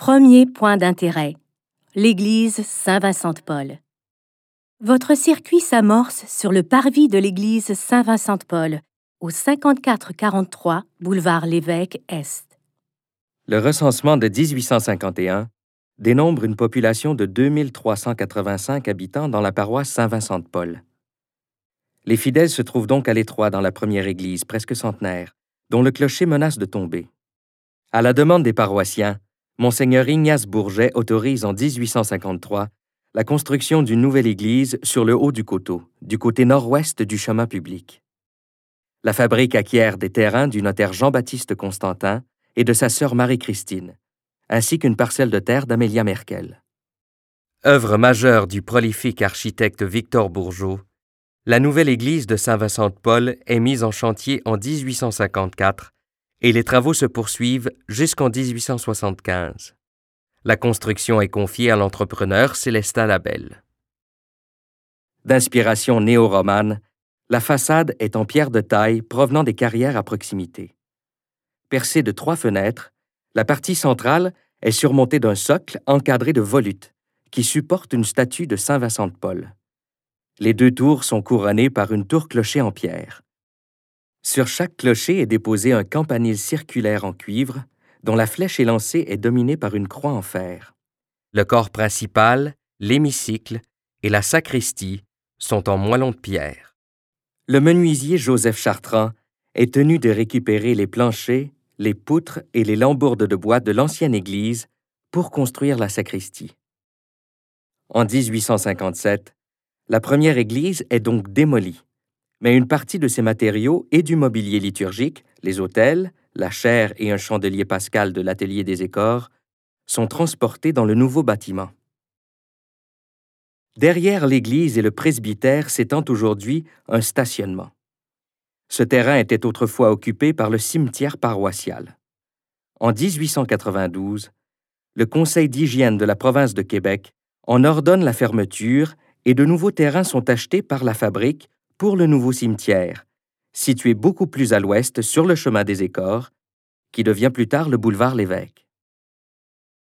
Premier point d'intérêt, l'église Saint-Vincent-de-Paul. Votre circuit s'amorce sur le parvis de l'église Saint-Vincent-de-Paul, au 5443 boulevard Lévesque Est. Le recensement de 1851 dénombre une population de 2385 habitants dans la paroisse Saint-Vincent-de-Paul. Les fidèles se trouvent donc à l'étroit dans la première église, presque centenaire, dont le clocher menace de tomber. À la demande des paroissiens, Monseigneur Ignace Bourget autorise en 1853 la construction d'une nouvelle église sur le haut du coteau, du côté nord-ouest du chemin public. La fabrique acquiert des terrains du notaire Jean-Baptiste Constantin et de sa sœur Marie-Christine, ainsi qu'une parcelle de terre d'Amélia Merkel. Œuvre majeure du prolifique architecte Victor Bourgeot, la nouvelle église de Saint-Vincent-de-Paul est mise en chantier en 1854 et les travaux se poursuivent jusqu'en 1875. La construction est confiée à l'entrepreneur Célestin Labelle. D'inspiration néo-romane, la façade est en pierre de taille provenant des carrières à proximité. Percée de 3 fenêtres, la partie centrale est surmontée d'un socle encadré de volutes qui supporte une statue de Saint-Vincent-de-Paul. Les 2 tours sont couronnées par une tour-clocher en pierre. Sur chaque clocher est déposé un campanile circulaire en cuivre dont la flèche élancée est dominée par une croix en fer. Le corps principal, l'hémicycle et la sacristie sont en moellons de pierre. Le menuisier Joseph Chartrand est tenu de récupérer les planchers, les poutres et les lambourdes de bois de l'ancienne église pour construire la sacristie. En 1857, la première église est donc démolie, mais une partie de ses matériaux et du mobilier liturgique, les autels, la chaire et un chandelier pascal de l'atelier des Écores, sont transportés dans le nouveau bâtiment. Derrière l'église et le presbytère s'étend aujourd'hui un stationnement. Ce terrain était autrefois occupé par le cimetière paroissial. En 1892, le Conseil d'hygiène de la province de Québec en ordonne la fermeture et de nouveaux terrains sont achetés par la fabrique pour le nouveau cimetière, situé beaucoup plus à l'ouest sur le chemin des Écores, qui devient plus tard le boulevard Lévesque.